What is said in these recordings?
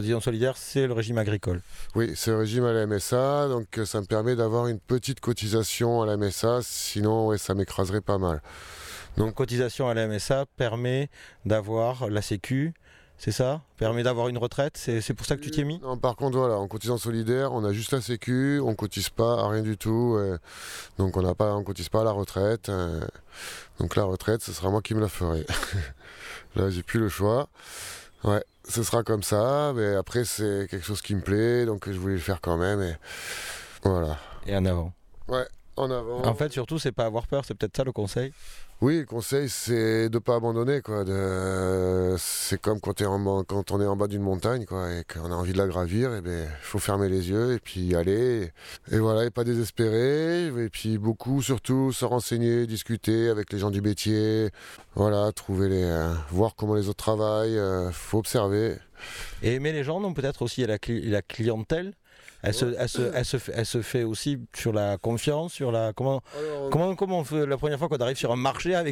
cotisation solidaire, c'est le régime agricole. Oui, c'est le régime à la MSA, donc ça me permet d'avoir une petite cotisation à la MSA, sinon ça m'écraserait pas mal. Donc cotisation à la MSA permet d'avoir la Sécu, c'est ça? Permet d'avoir une retraite, c'est pour ça que tu t'y es mis? Non, par contre, voilà, en cotisant solidaire, on a juste la Sécu, on cotise pas à rien du tout, donc on cotise pas à la retraite. Donc la retraite, ce sera moi qui me la ferai. Là, j'ai plus le choix. Ouais, ce sera comme ça, mais après, c'est quelque chose qui me plaît, donc je voulais le faire quand même, et voilà. Et en avant. Ouais, en avant. En fait, surtout, c'est pas avoir peur, c'est peut-être ça le conseil? Oui, le conseil, c'est de ne pas abandonner, quoi. C'est comme quand on est en bas d'une montagne, quoi, et qu'on a envie de la gravir, et ben, faut fermer les yeux et puis y aller. Et voilà, et pas désespérer. Et puis beaucoup, surtout, se renseigner, discuter avec les gens du métier. Voilà, voir comment les autres travaillent. Faut observer. Et aimer les gens, non, peut-être aussi la clientèle. Elle se fait aussi sur la confiance, sur la comment on fait la première fois qu'on arrive sur un marché avec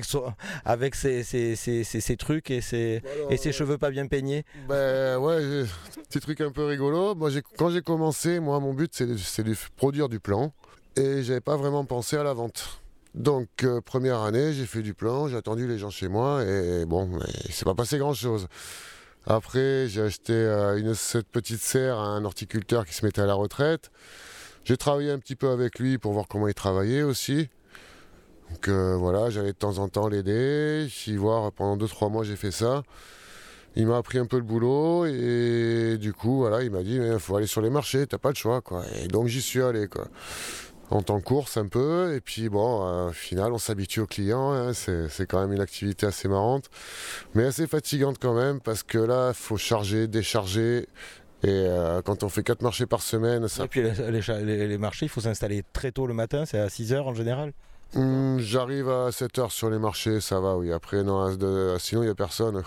ses trucs et ses cheveux pas bien peignés. Ben ouais, petit truc un peu rigolo. Moi, quand j'ai commencé, mon but c'est de produire du plan et j'avais pas vraiment pensé à la vente. Donc première année, j'ai fait du plan, j'ai attendu les gens chez moi et bon, il s'est pas passé grand chose. Après, j'ai acheté cette petite serre à un horticulteur qui se mettait à la retraite. J'ai travaillé un petit peu avec lui pour voir comment il travaillait aussi. Donc voilà, j'allais de temps en temps l'aider. Voir pendant 2-3 mois, j'ai fait ça. Il m'a appris un peu le boulot et du coup, voilà, il m'a dit il faut aller sur les marchés, t'as pas le choix, quoi. Et donc j'y suis allé, quoi. En temps course un peu, et puis bon, au final on s'habitue aux clients, hein, c'est quand même une activité assez marrante, mais assez fatigante quand même, parce que là, il faut charger, décharger, et quand on fait 4 marchés par semaine... Ça... Et puis les marchés, il faut s'installer très tôt le matin, c'est à 6h en général? J'arrive à 7h sur les marchés, ça va, oui. Après, non, sinon il n'y a personne.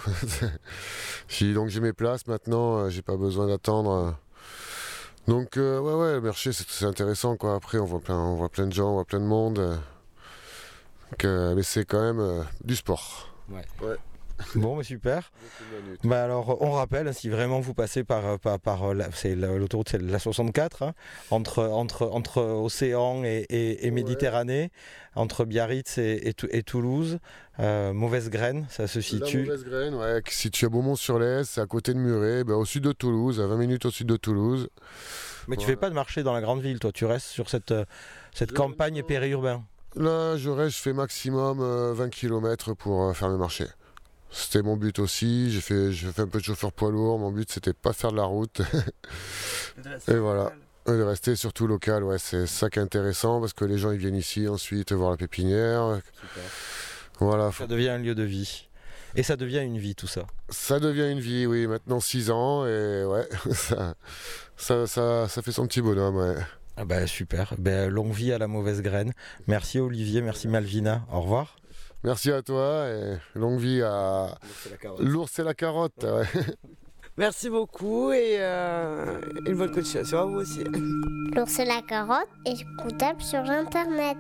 Donc j'ai mes places maintenant, j'ai pas besoin d'attendre... Donc ouais, le marché c'est intéressant, quoi. Après on voit plein de gens, on voit plein de monde. Mais c'est quand même du sport. Ouais. Bon, mais super. Bah alors, on rappelle, si vraiment vous passez par l'autoroute, c'est la 64, hein, entre Océan et Méditerranée, entre Biarritz et Toulouse, Mauvaise Graine, ça se situe. La Mauvaise Graine, ouais, qui se situe à Beaumont-sur-l'Est, c'est à côté de Muret, au sud de Toulouse, à 20 minutes au sud de Toulouse. Mais tu fais pas de marché dans la grande ville, toi, tu restes sur cette campagne périurbain. Là, je fais maximum 20 km pour faire mes marchés. C'était mon but aussi, j'ai fait un peu de chauffeur poids lourd, mon but c'était pas faire de la route. Et voilà, de rester surtout local, ouais, c'est ça qui est intéressant parce que les gens ils viennent ici ensuite voir la pépinière. Super. Voilà. Ça devient un lieu de vie. Et ça devient une vie tout ça. Ça devient une vie, oui, maintenant 6 ans et ouais, ça fait son petit bonhomme, ouais. Ah bah super, longue vie à la Mauvaise Graine. Merci Olivier, merci Malvina, au revoir. Merci à toi et longue vie à l'ours et la carotte. Ouais. Merci beaucoup et une bonne continuation à vous aussi. L'ours et la carotte est écoutable sur internet.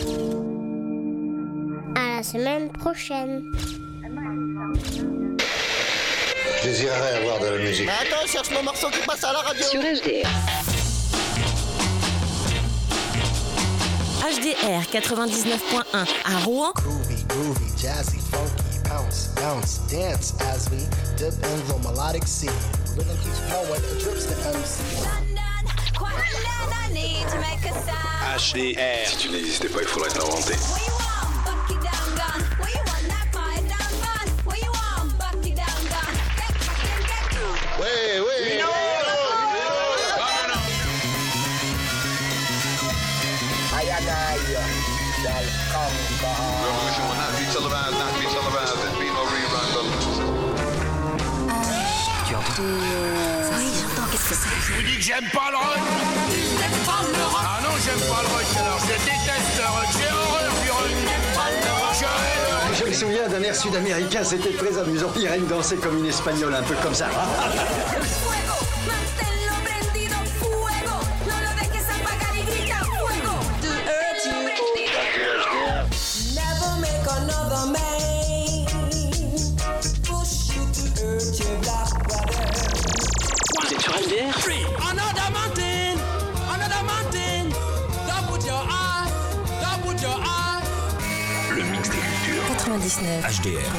À la semaine prochaine. Je désirerais avoir de la musique. Mais attends, cherche mon morceau qui passe à la radio. Sur HDR. HDR 99.1 à Rouen. Groovy, jazzy, funky, bounce, dance as we dip in the melodic sea. Rhythm keeps flowing, it drips the MC. HDR. Si tu n'existais pas, il faudrait t'inventer. Oui, j'entends, qu'est-ce que c'est? Je vous dis que j'aime pas le rock. Ah non, j'aime pas le rock, alors je déteste le rock, j'ai horreur du rock. Je me souviens d'un air sud-américain, c'était très amusant. Irène dansait comme une espagnole, un peu comme ça. HDR. Another mountain, don't put your eye. Le mix des cultures. 99 HDR.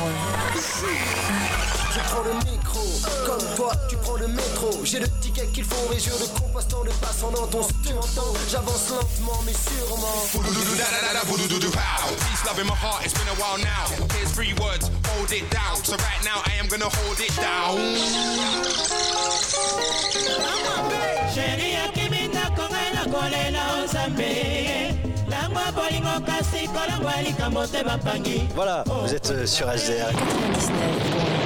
Je prends le micro, comme toi tu prends le métro. J'ai le ticket qu'il faut, mes yeux de compostant de passant dans ton tu m'entends. J'avance lentement mais sûrement. Peace, love in my heart, it's been a while now. Here's 3 words, hold it down. So right now I am gonna hold it down. Voilà, vous êtes sur HDR. 99.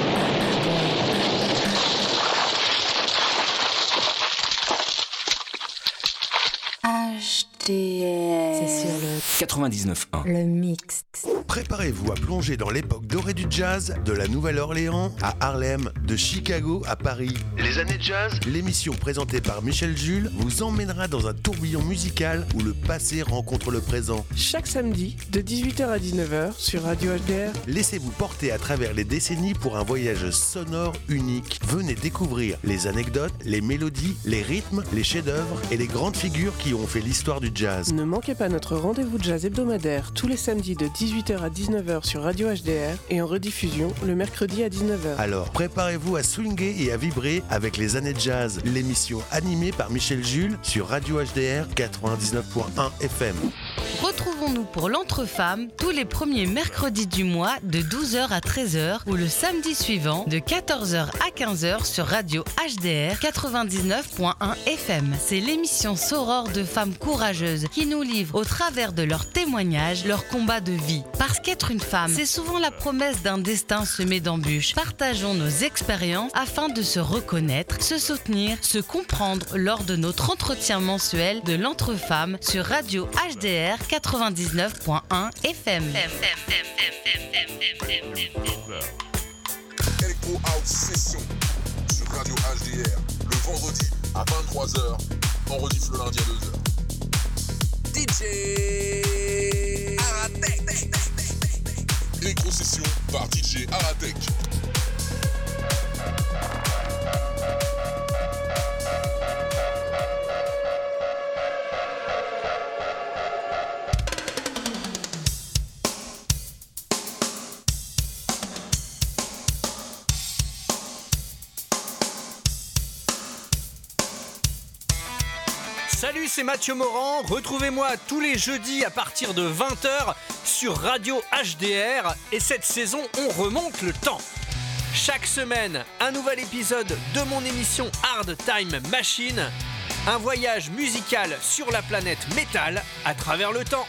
C'est sur le 99.1. Le mix. Préparez-vous à plonger dans l'époque dorée du jazz, de la Nouvelle-Orléans à Harlem, de Chicago à Paris. Les années jazz, l'émission présentée par Michel Jules vous emmènera dans un tourbillon musical où le passé rencontre le présent. Chaque samedi, de 18h à 19h, sur Radio HDR. Laissez-vous porter à travers les décennies pour un voyage sonore unique. Venez découvrir les anecdotes, les mélodies, les rythmes, les chefs-d'œuvre et les grandes figures qui ont fait l'histoire du jazz. Ne manquez pas notre rendez-vous de jazz hebdomadaire tous les samedis de 18h à 19h sur Radio HDR et en rediffusion le mercredi à 19h. Alors préparez-vous à swinguer et à vibrer avec les années jazz, l'émission animée par Michel Jules sur Radio HDR 99.1 FM. Retrouvons-nous pour l'Entre-Femmes tous les premiers mercredis du mois de 12h à 13h ou le samedi suivant de 14h à 15h sur Radio HDR 99.1 FM. C'est l'émission Soror de femmes courageuses qui nous livrent au travers de leurs témoignages leur combat de vie. Parce qu'être une femme, c'est souvent la promesse d'un destin semé d'embûches. Partageons nos expériences afin de se reconnaître, se soutenir, se comprendre lors de notre entretien mensuel de l'Entre-Femmes sur Radio HDR 99.1 FM. Electro House Session sur Radio HDR le vendredi à 23h, on rediff le lundi à 2h. DJ Aratek. Electro Session par DJ Aratek. Salut, c'est Mathieu Morand. Retrouvez-moi tous les jeudis à partir de 20h sur Radio HDR. Et cette saison, on remonte le temps. Chaque semaine, un nouvel épisode de mon émission Hard Time Machine. Un voyage musical sur la planète métal à travers le temps.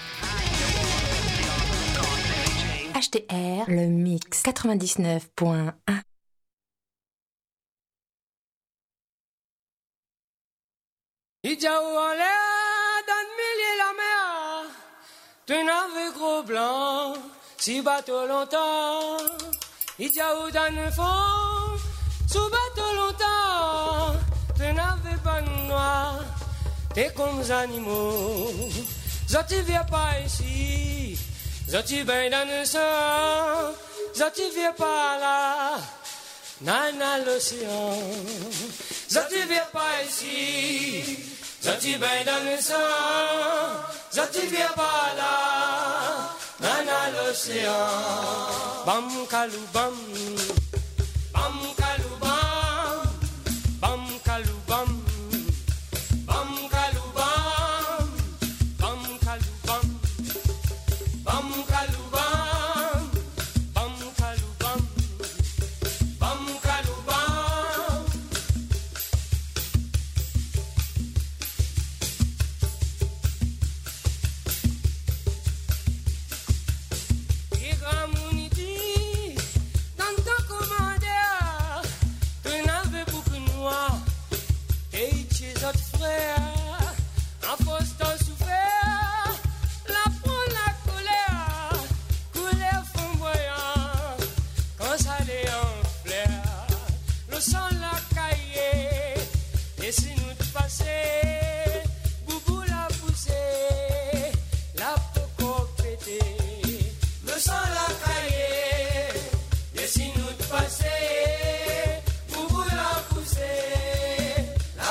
HDR, le mix 99.1. Ijaouale dans mille la mer, tu n'avais gros blanc, si bateau longtemps. Ijaou dans le fond, sous bateau longtemps, tu n'avais pas de noir, t'es comme les animaux. Zoti viens pas ici, Zoti ben dans le sang, Zoti viens pas là, nana l'océan. Zoti viens pas ici, Zoti ben dans le sang, Zoti viens pas là, nana l'océan. Bam kalou bam, bam kalou bam, bam kalou bam, bam kalou bam, bam kalou bam, bam kalou bam, bam kalou bam, bam kalou bam. Dans ton commandeur, tu n'avais beaucoup noir, et tes autres frères, en force t'en souffert, la peau, la colère, couleur flamboyant, quand ça les en fleur, le sang la caillé, et si nous te passer, boubou la poussée, la peau pété, le sang la caillé, et si nous te passer, boubou la poussée, la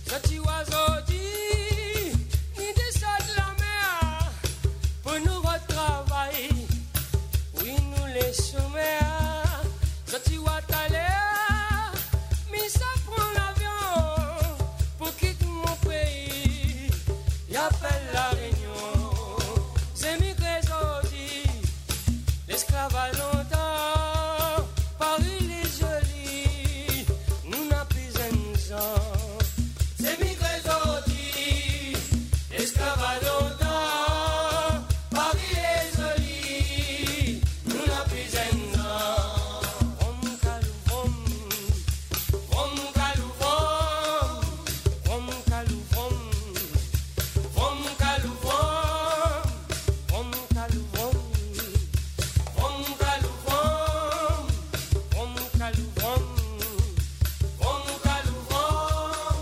Petit oiseau dit, ni descend de la mer pour nous retravailler. Oui, nous les sommets. Petit Ouattale, mais ça prend l'avion pour quitter mon pays. Y appelle la Réunion. C'est migré aujourd'hui, l'esclavage longtemps. Paris les jolis, nous n'a plus un sang. C'est migré aujourd'hui, l'esclavage longtemps. Paris les jolis, nous n'a plus un sang. Vom kalou vom, vom kalou vom, vom kalou vom, vom kalou vom, vom kalou vom, vom kalou vom, vom kalou vom, vom kalou vom.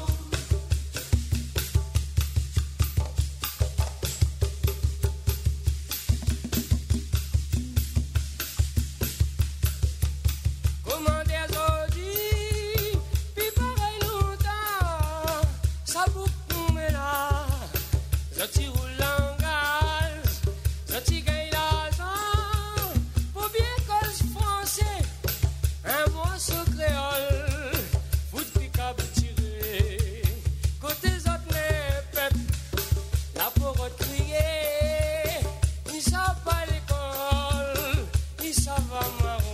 Comment des aujourd'hui, puis pareil longtemps, ça beaucoup mais là, je t'y roule en gaz, je t'y gagne l'argent, pour bien cause français, un morceau créole, fout de picable tiré, côté autres les peuples, la pauvre crier, ils savent pas l'école, ils savent pas marron.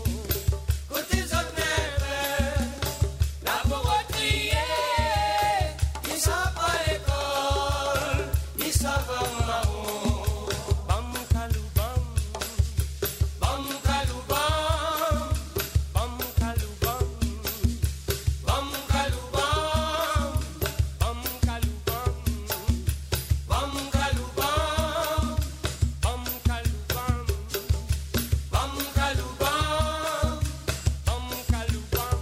Côté autres nègres, la pauvre crier, ils savent pas l'école, ils savent pas marron. Bam kalou bam, bam kalou bam, bam kalou bam, bam kalou bam, bam kalou bam, bam kalou bam, bam kalou bam, bam kalou bam. Bam kaloubam,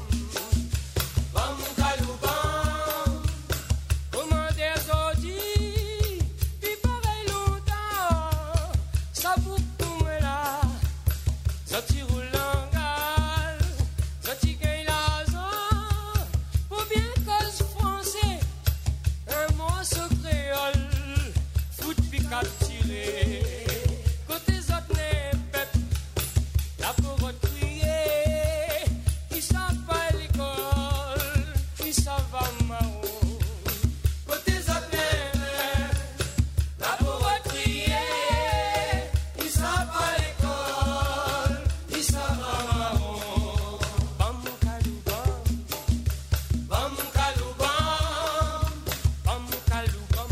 bam kaloubam. Comment des aujourd'hui, puis pareil longtemps, ça beaucoup mais là, ça t'y roule en gaz, ça t'y gagne l'argent, pour bien cause français, un morceau créole, fout picat tiré, côté autres les peuples, la pauvre crier, ils savent pas l'école, ils savent pas marron. Côté autres nègres, la pauvre crier, ils savent pas l'école, ils savent pas marron. Bam kaloubam, bam kaloubam, bam kaloubam,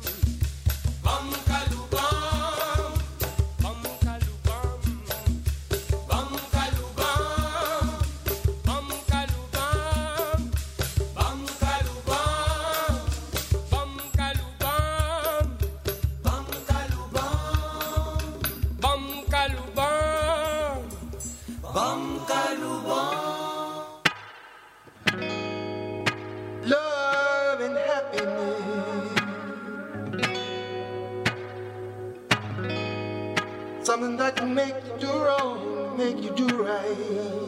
bam kaloubam, bam kaloubam. Bam kaloubam, bam kaloubam, bam kaloubam, bam kaloubam, bam kaloubam, bam kaloubam, bam kaloubam. Love and happiness, something that can make you do wrong, make you do right.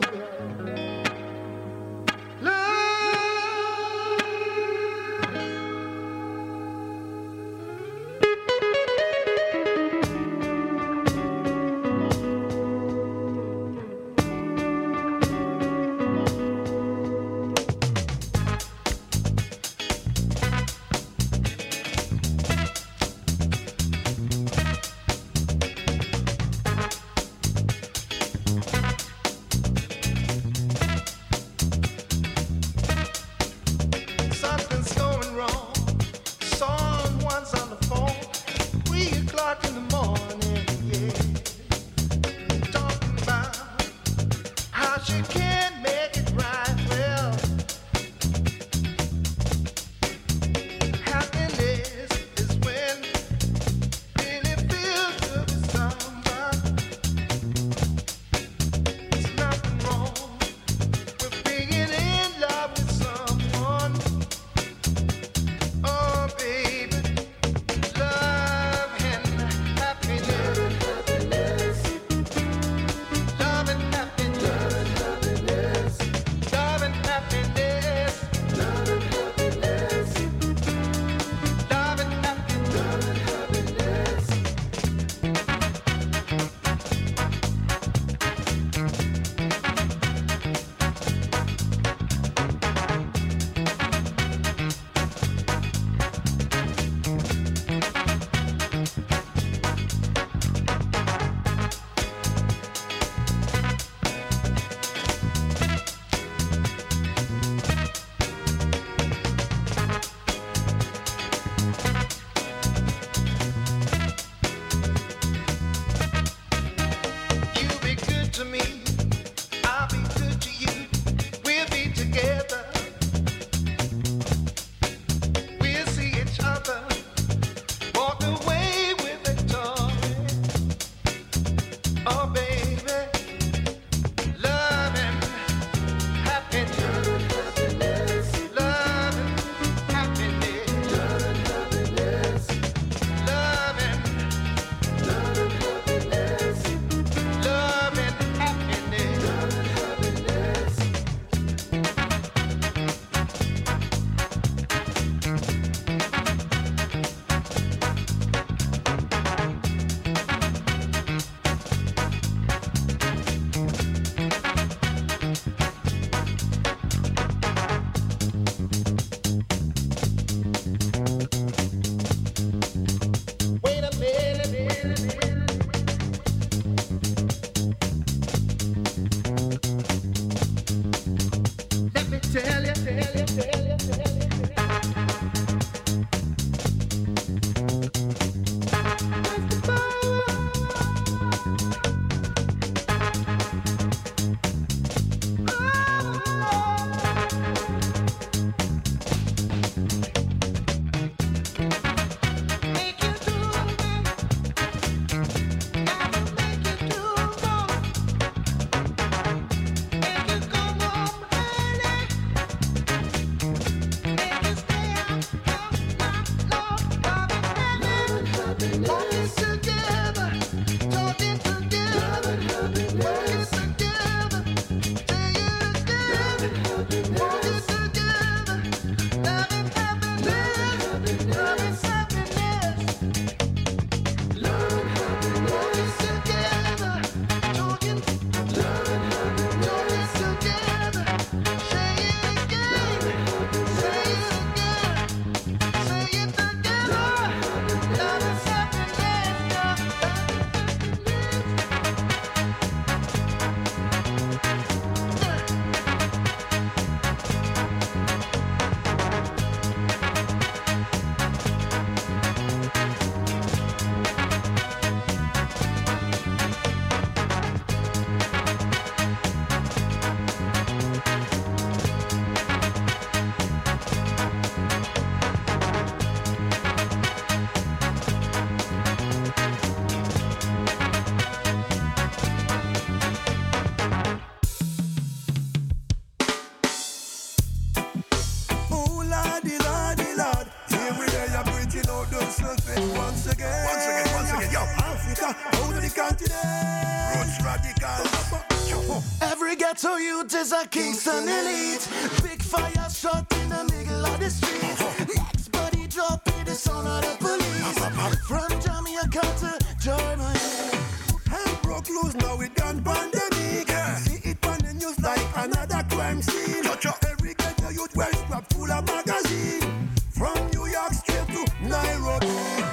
out of the continent. Roots radical. Every ghetto youth is a Kingston elite. Big fire shot in the middle of the street. Next body drop in the sound of the police. From Jamaica to Germany. Hell broke loose now with gun pandemic. See it on the news like another crime scene. Every ghetto youth well strapped full of magazine. From New York straight to Nairobi.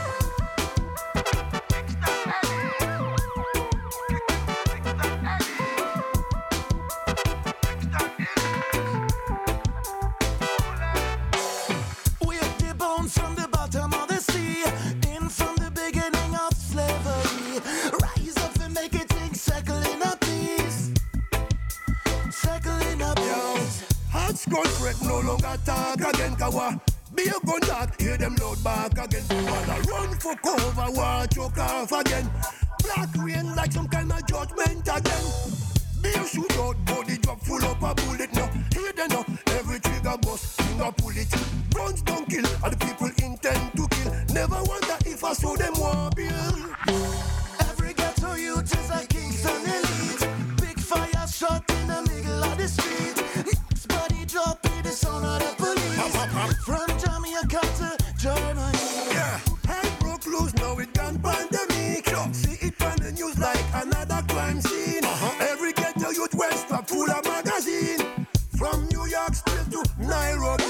Spread no longer talk again, Kawa. Be a gun talk, hear them loud back again. Wanna run for cover, war choke off again. Black rain like some kind of judgment again. Be a shootout, body drop full up a bullet now. Hear them now, every trigger bust, finger pull it. Guns don't kill, and the people intend to kill. Never wonder if I saw them war bill. Every ghetto youth is a Kingston elite. Big fire shot in the middle of the street. Drop in the sound of the police. From Jamaica to Germany. Yeah, hell broke loose now with gun pandemic. See it on the news like another crime scene. Every ghetto youth well strapped full of magazine. From New York straight to Nairobi.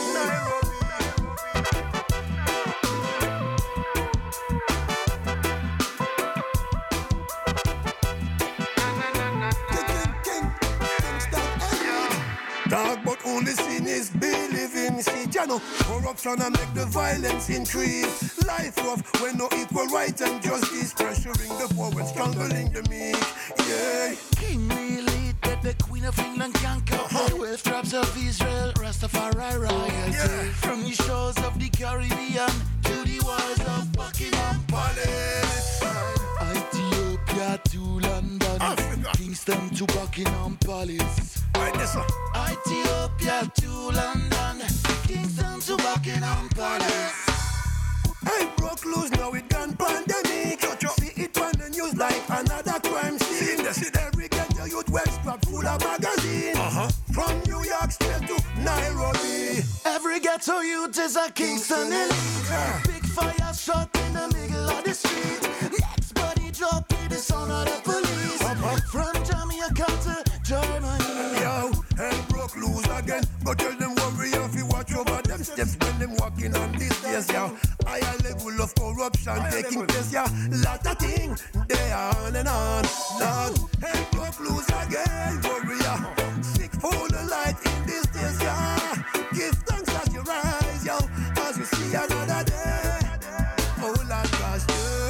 Talk but only sin is believing. See, Jano, corruption and make the violence increase. Life rough when no equal right and justice. Pressuring the poor and strangling the meek. Yeah. King really that the Queen of England conquer. With tribes of Israel, Rastafari royalty. Yeah. From the shores of the Caribbean to the walls of Buckingham Palace. Ethiopia to London, Africa. Kingston to Buckingham Palace. Right, this one. Ethiopia to London, Kingston to Buckingham Palace. I broke loose now with gun pandemic. See it on the news like another crime scene. Every ghetto youth well strapped full of magazine. From New York straight to Nairobi. Every ghetto youth is a Kingston elite. Big fire shot in the middle of the street. Next body drop in the sound of the police. From Jamaica to Germany. Yo, hell broke loose again. But tell them worry if you watch over them steps when them walking on these days, yo. Higher level of corruption taking place, yeah. Lot of things, they are on and on. Lord, hell broke loose again, warrior. Seek for the light in these days, yeah. Give thanks as you rise, yo. As you see another day. Oh, Lord, gosh, yeah.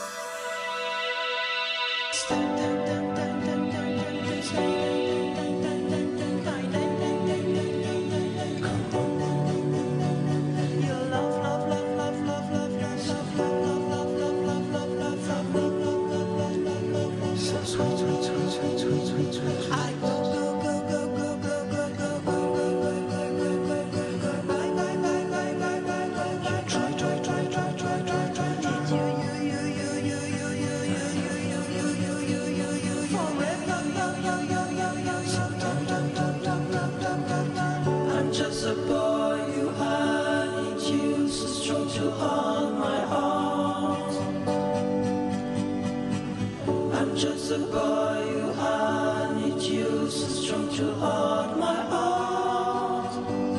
I'm just a boy who had you so strong to hold my heart. I'm just a boy who had you so strong to hold my heart.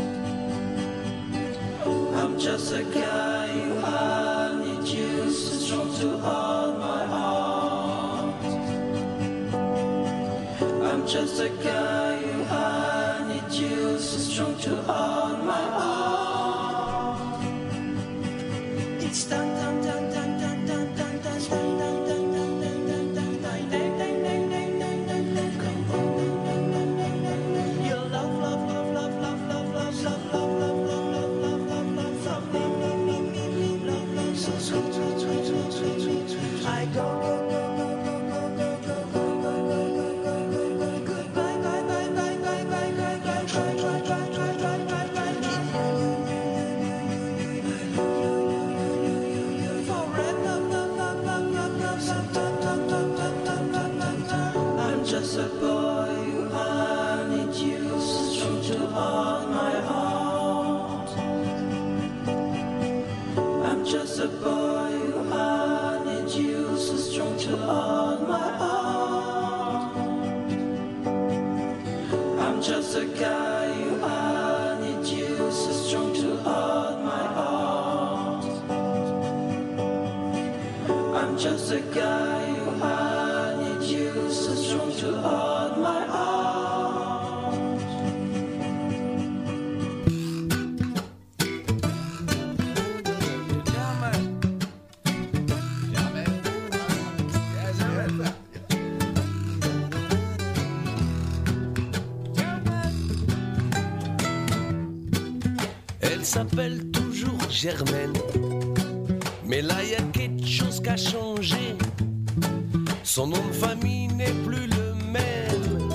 I'm just a guy who had you so strong to hold my heart. I'm just a guy who had you so strong to hold my heart. It's dun dun dun dun dun dun dun dun dun dun dun dun dun dun dun dun. Your love, love, love, love, love, love, love, love, love, love, love, love, love, love, love, me, love, love, so sweet, sweet, sweet, sweet, sweet, sweet, sweet. I go, go, go, go, go, go, go, go, go, go, go, go, go, go, go, go, bye, bye, bye, bye, bye, bye, bye, bye, try, try, try, try, try, try. just a boy who I need you, so strong to hold my heart. I'm just a guy who I need you, so strong to hold my heart. I'm just a guy who I need you, so strong to hold my heart. Elle s'appelle toujours Germaine, mais là y a quelque chose qui a changé. Son nom de famille n'est plus le même.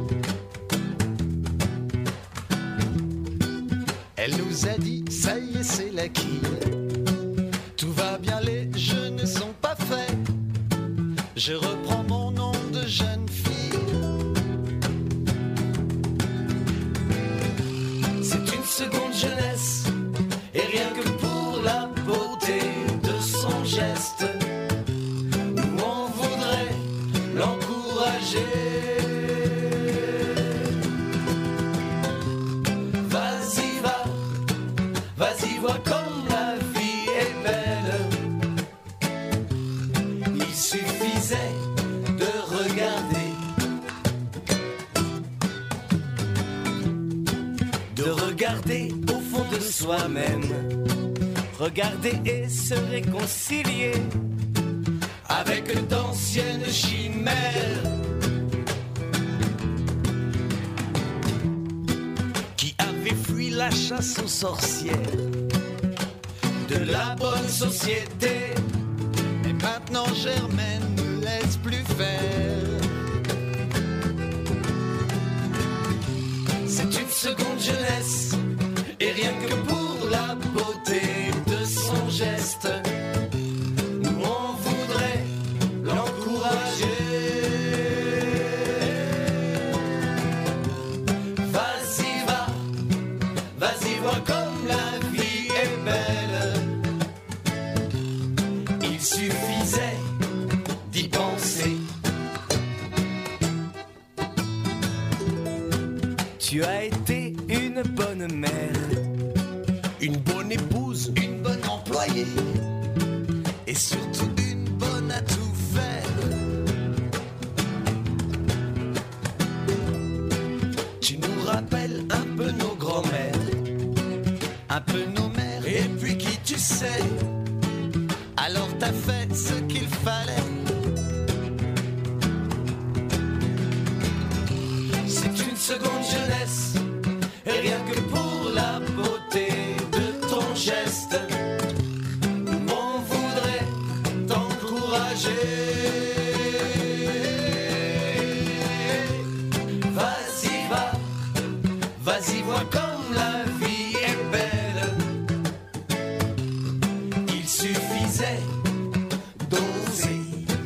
Elle nous a dit, ça y est, c'est l'acquis. Tout va bien, les jeux ne sont pas faits. Je reprends mon nom de jeune fille. C'est une seconde jeunesse, et rien que pour la beauté de son geste, nous on voudrait l'encourager. Vas-y va, vas-y vois comme la vie est belle. Il suffisait de regarder, de regarder au fond de soi-même, regarder et se réconcilier avec d'anciennes chimères qui avaient fui la chasse aux sorcières de la bonne société. Et maintenant Germaine ne laisse plus faire. C'est une seconde jeunesse, et rien que pour la beauté de son geste, nous on voudrait l'encourager. Vas-y va, vas-y vois comme la vie est belle. Il suffisait d'y penser. Tu as été une bonne mère, une bonne épouse, une bonne employée, et surtout une bonne à tout faire. Tu nous rappelles un peu nos grands-mères, un peu nos mères, et puis qui tu sais. Alors t'as fait ce qu'il fallait. C'est une seconde jeunesse, et rien que pour la beauté de ton geste, on voudrait t'encourager. Vas-y va, vas-y vois comme la vie est belle. Il suffisait d'oser.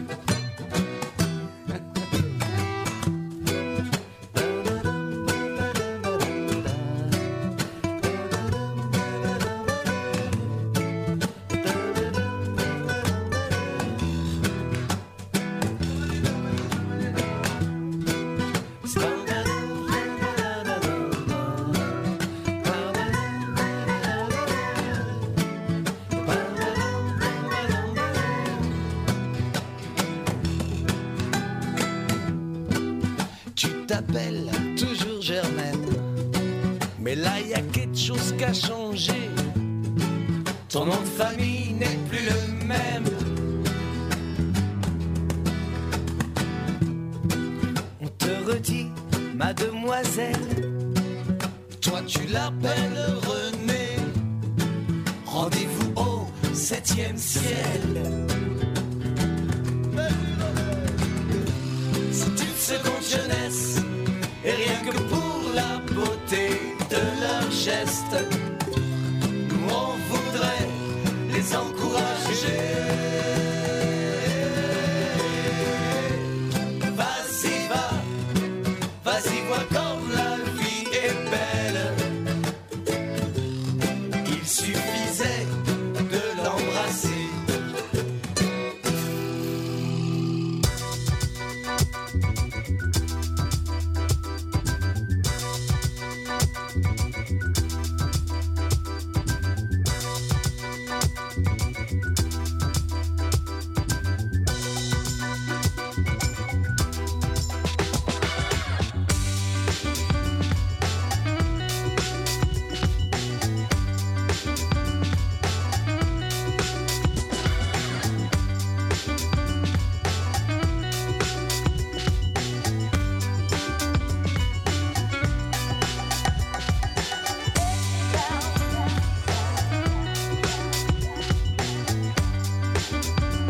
Tu t'appelles toujours Germaine, mais là y a quelque chose qui a changé. Ton nom de famille n'est plus le même. On te redit, mademoiselle, toi tu l'appelles René. Rendez-vous au 7e ciel.